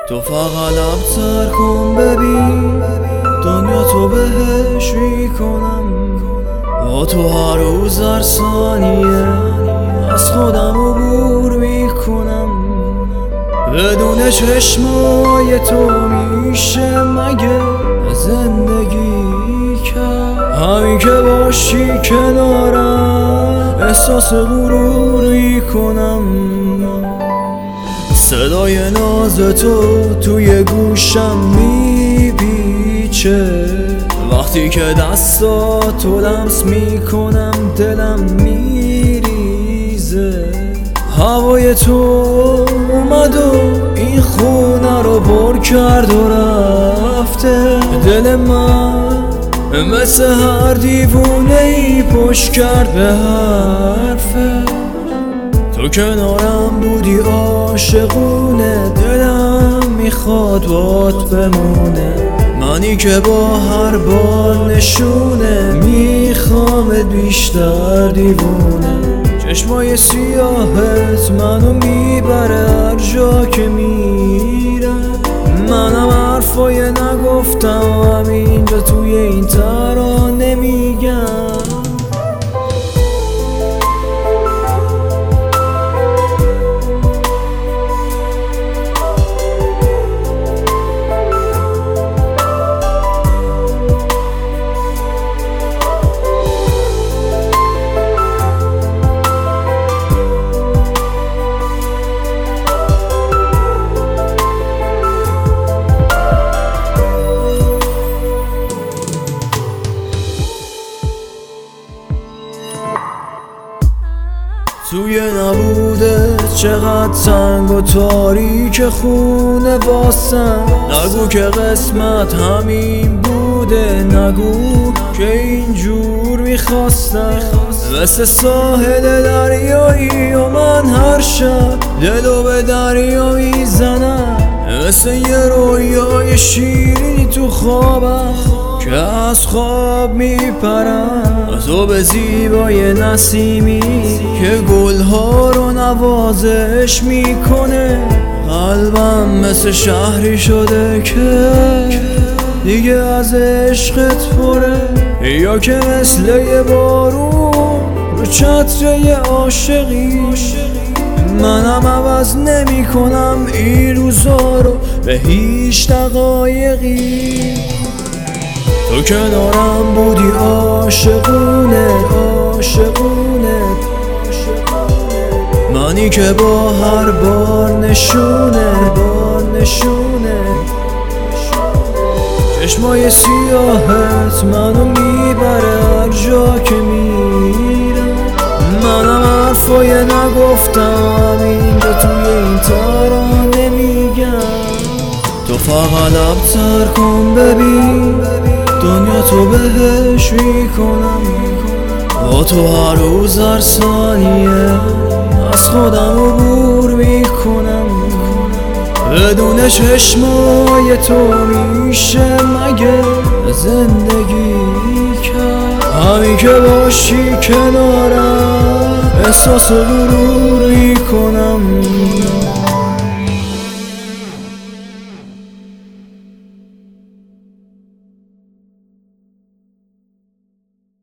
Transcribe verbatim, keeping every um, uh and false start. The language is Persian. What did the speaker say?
تو فقط لب‌تر کن ببین دنیا تو بهش میکنم. با تو هر روز هر ثانیه از خودم عبور میکنم. بدون چشمای تو میشه مگه زندگی کرد؟ همین که باشی کنارم احساس غروری کنم. صدای ناز تو توی گوشم میپیچه وقتی که دستاتو لمس میکنم دلم میریزه. هوای تو اومد و این خونه رو پر کرد و رفته. دل من مثل هر دیوونه ای پشت کرد به حرفه. تو کنارم بودی عاشقونه دلم میخواد بات بمونه. منی که با هر بار نشونه میخوامت بیشتر دیوونه. چشمای سیاهت منو میبره هر جا که میره. منم حرفای نگفتم همینجا توی این ترانه میگم. توی نبوده چقدر تنگ و تاریک خونه واسم. نگو که قسمت همین بوده، نگو که اینجور میخواستم. مثل ساحل دریایی و من هر شب دلو به دریا میزنم. مثل یه رویای شیرینی تو خوابم که از خواب میپرم. تو به زیبای نسیمی که گلها رو نوازش میکنه. قلبم مثل شهری شده که دیگه از عشقت پره. یا که مثل یه بارون رو چتره عاشقی. منم عوض نمی کنم این روزا رو به هیچ دقایقی. تو کنارم بودی عاشقونه عاشقونه. منی که با هر بار نشونه بار نشونه. چشمای سیاهت منو میبره هر جا که میره. منم حرفای نگفتم اینجا توی این ترانه میگم. تو فقط لب‌تر کن ببین دنیا تو بهش میکنم. با تو هر روز هر ثانیه از خودم عبور میکنم. بدون چشمای تو میشه مگه زندگی کرد؟ همین که باشی کنارم احساس غروری کنم.